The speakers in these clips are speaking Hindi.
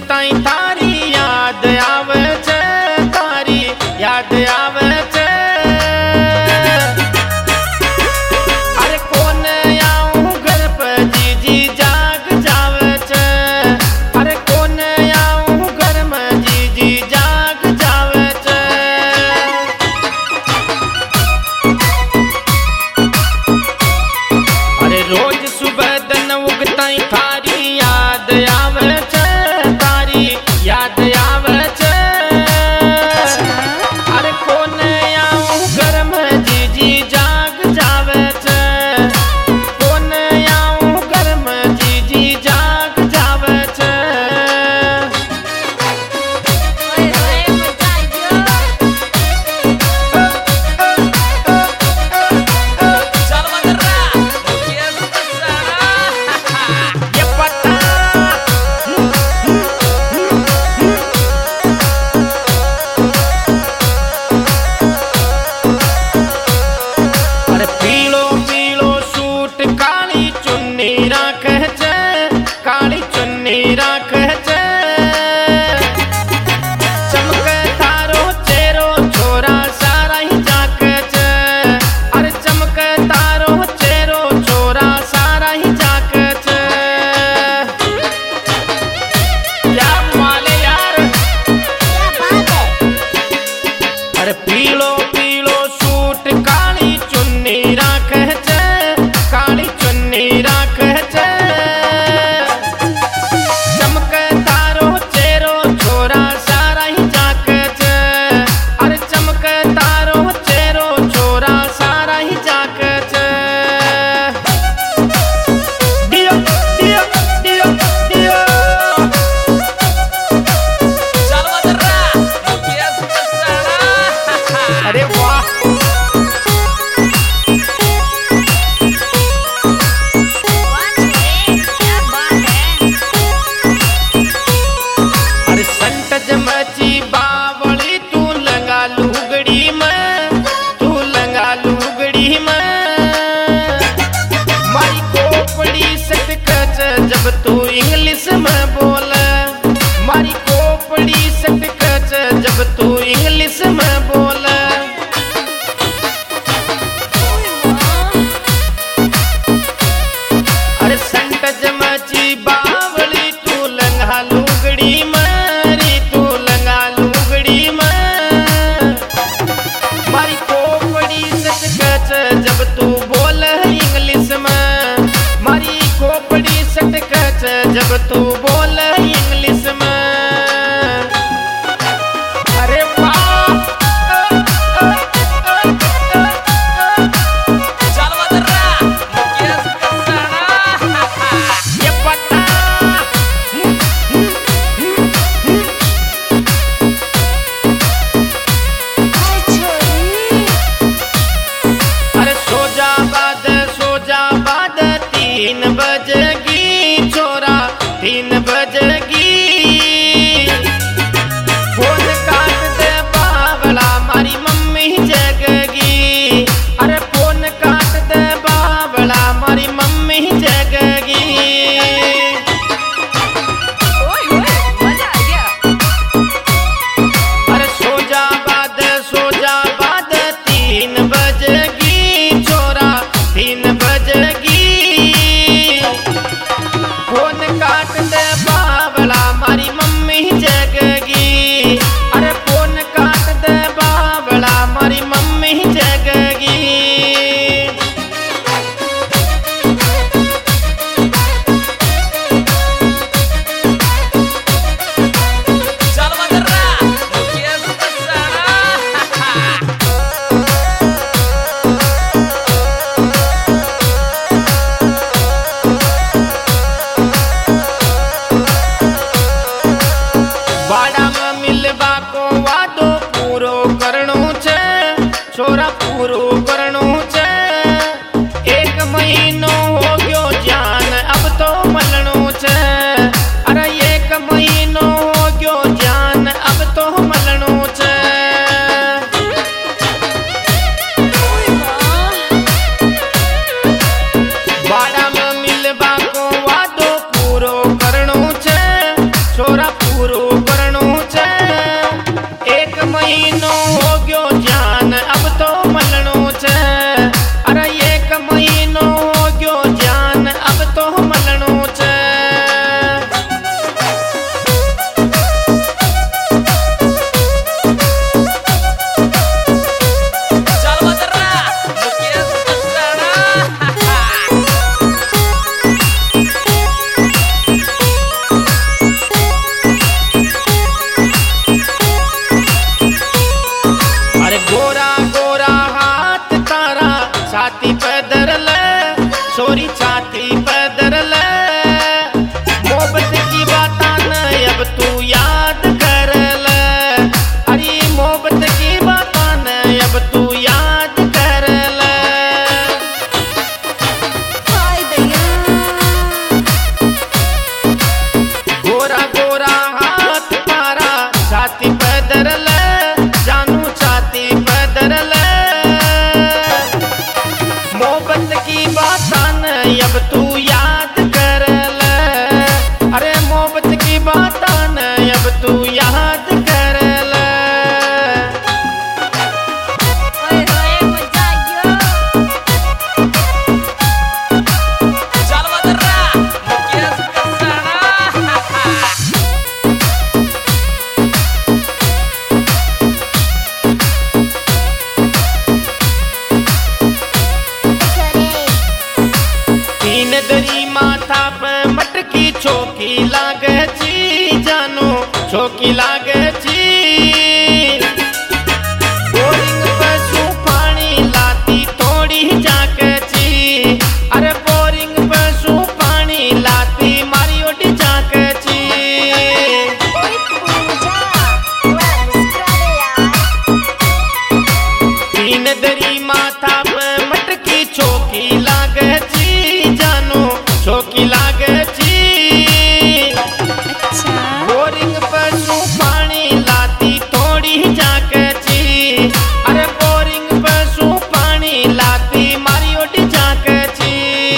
उगताई थारी याद आवे छे, तारी याद आवे छे। अरे कोन आऊं घर पे जीजी जाग जावे छे, अरे कोन आऊं घर में जीजी जाग जावे छे। अरे रोज सुबह दिन उगताई थारी याद आवे छे, तारी याद आवे छे। अरे कोन आऊं घर में जीजी जाग जावे छे, कोन आऊं घर में जीजी जाग जावे छे। ये पता अरे पीलो पीलो सूट काली चुन्नी राखे छे, काली चुन्नी राखे छे। चमके तारो चेहरो छोरा सारा ही जाके छे, अरे चमके तारो चेहरो छोरा सारा ही जाके छे। क्या माले यार, अरे पीलो पीलो सूट काली चुन्नी राखे छे, काली चुन्नी राखे छे। चमके तारो चेहरो छोरा सारा ही जाके छे, अरे चमके तारो चेहरो छोरा सारा ही जाके छे। दियो दियो दियो दियो अरे वाह, अरे संत जमची बावली तू लगा लुगड़ी में, तू लगा लुगड़ी में। मारी कोपड़ी सटकच जब तू इंग्लिश में बोले, मारी कोपड़ी सटकच जब तू इंग्लिश में बोले। अरे संत जमची बावली तू लंगा लुगड़ी में, री तू लंगा लुगड़ी में। मारी कोपड़ी सटकच जब तू बोले इंग्लिश में, मारी कोपड़ी सटकच जब तू बोले इंग्लिश में। अरे वाह, ये पता अरे सो जा बाद 3 बजेगी छोरा, 3 बजेगी। फोन काट दे बावला मारी मम्मी जगेगी, अरे फोन काट दे बावला मारी मम्मी जगेगी। अरे सो जा बाद 3 बजेगी छोरा, 3 बजेगी। छाती पे दरल मोहब्बत की बात न अब तू याद कर ले। अरे मोहब्बत की बात न अब तू याद कर ले। गोरा गोरा हाथ तारा छाती पे दरल जानू छाती पे दरल मोहब्बत की बात न अब तू याद कर ले। अरे मोहब्बत की बात न अब तू याद कर ले। तीन दरी माथा पे मटकी चौकी लागे छी जानो चौकी लागे छी। बोरिंग पे सू पानी लाती थोड़ी जाके छी। अरे बोरिंग पे सू पानी लाती मारी ओटी जाके छी। तीन दरी माथा पे मटकी चौकी लागे छी जानो चौकी लागे छी। बोरिंग पर सू पानी लाती थोड़ी जाके छी। अरे बोरिंग पर सू पानी लाती मारी ओटी जाके छी।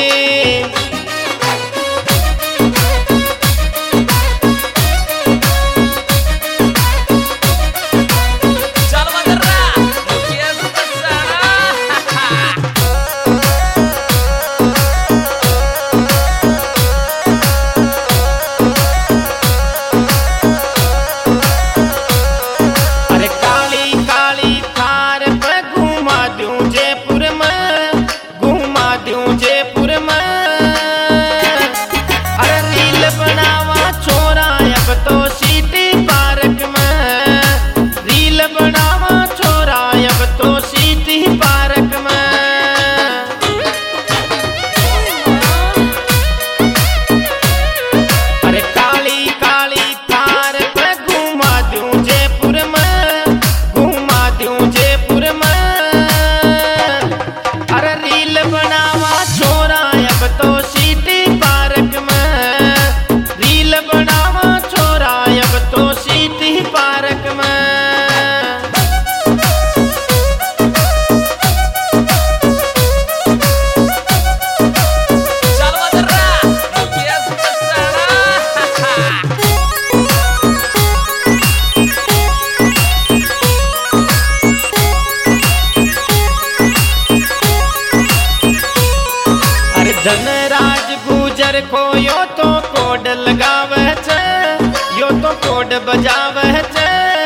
धनराज गुजर को यो तो कोड लगावे छे यो तो कोड बजावे छे।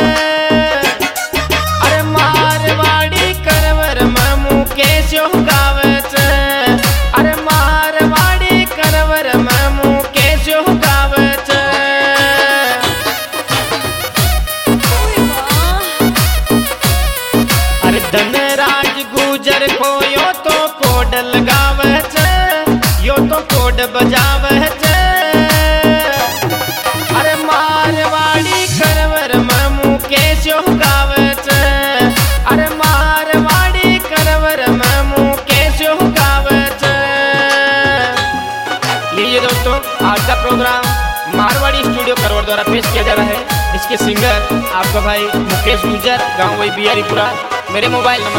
अरे मारवाड़ी करवर में मुकेश गावे छे। अरे मारवाड़ी करवर में मुकेश गावे छे। अरे धनराज गुजर को यो तो कोड लगावे छे यो तो कोड बजावे छे। अरे मारवाड़ी करवर में मुकेश गावे छे। अरे मारवाड़ी करवर में मुकेश गावे छे। लीजिए दोस्तों आज का प्रोग्राम मारवाड़ी स्टूडियो करवर द्वारा पेश किया जा रहा है। इसके सिंगर आपका भाई मुकेश गुजर, गाँव वही बिहारीपुरा। मेरे मोबाइल नंबर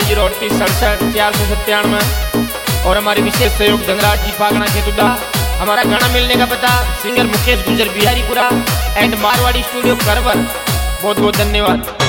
8038676497 और हमारे विशेष सहयोग धनराज जी पागना खेतुदा। हमारा गाना मिलने का पता singer Mukesh Gujar Biharipura and Marwari studio Karwar. बहुत बहुत धन्यवाद।